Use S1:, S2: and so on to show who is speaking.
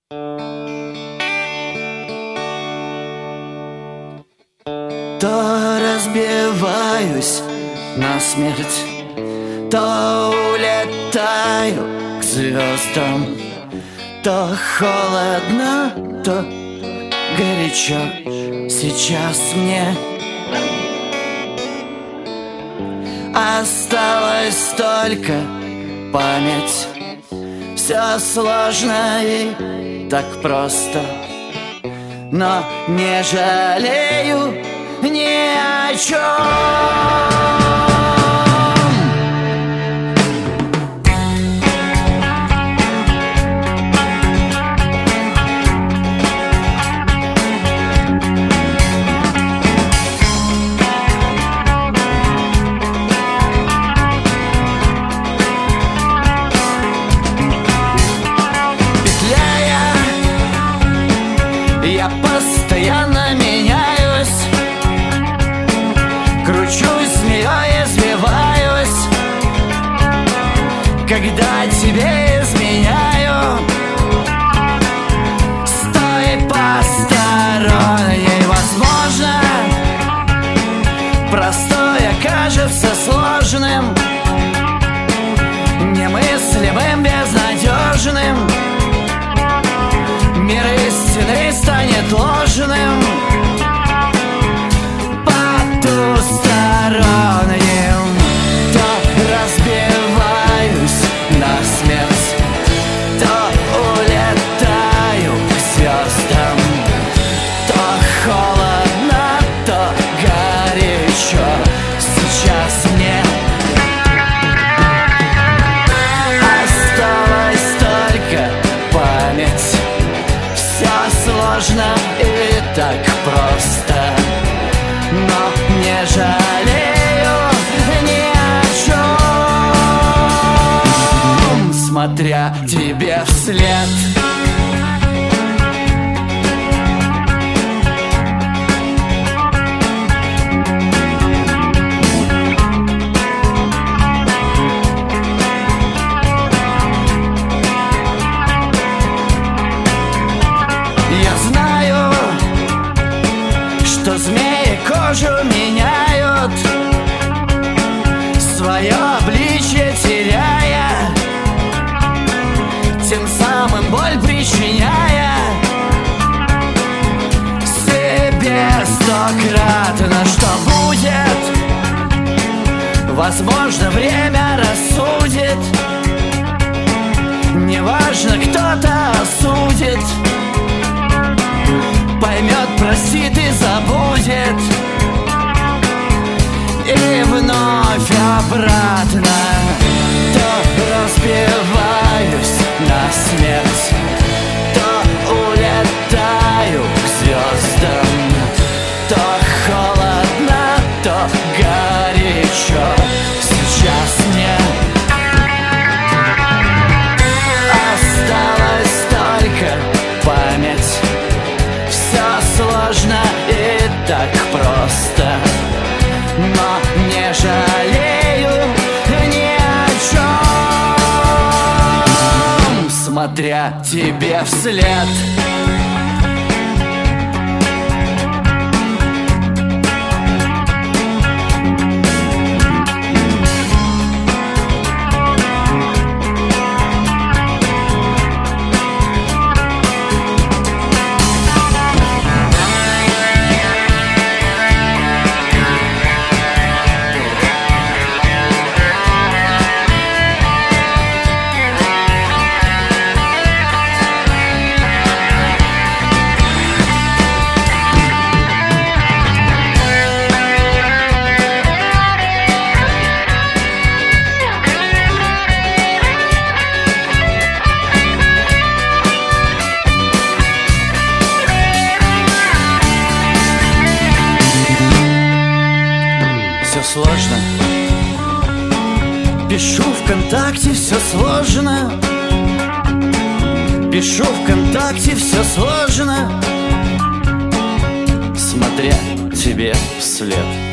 S1: То разбиваюсь насмерть, то улетаю к звездам, то холодно, то горячо сейчас мне. Осталась только память. Все сложно и так просто, но не жалею ни о чем. Я постоянно меняюсь, кручусь, змеей извиваюсь, когда тебе изменяю. Стой посторонней, возможно, простое кажется сложным, немыслимым, безнадежным. Мир истины станет ложным, потусторонним. То разбиваюсь насмерть, то улетаю к звездам, то холодно, то горячо сейчас мне. Осталась только память. Все сложно и так просто, но не жалею ни о чем, смотря тебе вслед. Что змеи кожу меняют, свое обличье теряя, тем самым боль причиняя себе стократно. Что будет? Возможно, время рассудит. Неважно, кто-то осудит, поймет, простит и забудет, и вновь обратно. То разбиваюсь насмерть, то улетаю к звездам, то холодно, то горячо сейчас мне. Осталась только память. Сложно и так просто, но не жалею ни о чем, смотря тебе вслед. Сложно. Пишу ВКонтакте, все сложно. Пишу ВКонтакте, все сложно, смотря тебе вслед.